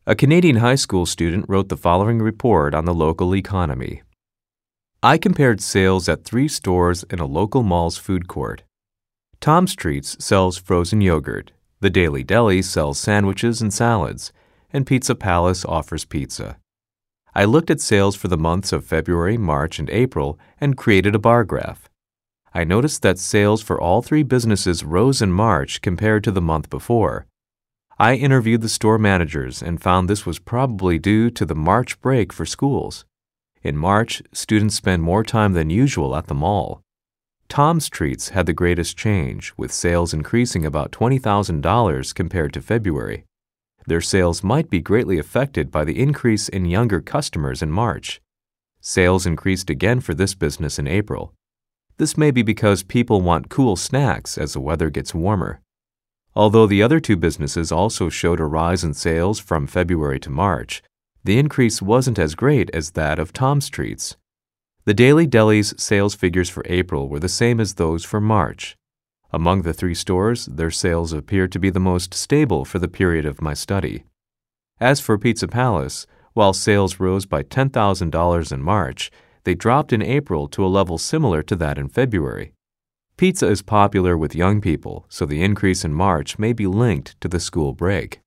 A Canadian high school student wrote the following report on the local economy. I compared sales at 3 stores in a local mall's food court. Tom's Treats sells frozen yogurt, the Daily Deli sells sandwiches and salads, and Pizza Palace offers pizza. I looked at sales for the months of February, March, and April and created a bar graph. I noticed that sales for all 3 businesses rose in March compared to the month before. I interviewed the store managers and found this was probably due to the March break for schools. In March, students spend more time than usual at the mall. Tom's Treats had the greatest change, with sales increasing about $20,000 compared to February. Their sales might be greatly affected by the increase in younger customers in March. Sales increased again for this business in April. This may be because people want cool snacks as the weather gets warmer. Although the other 2 businesses also showed a rise in sales from February to March, the increase wasn't as great as that of Tom's Treats. The Daily Deli's sales figures for April were the same as those for March. Among the 3 stores, their sales appeared to be the most stable for the period of my study. As for Pizza Palace, while sales rose by $10,000 in March, they dropped in April to a level similar to that in February. Pizza is popular with young people, so the increase in March may be linked to the school break.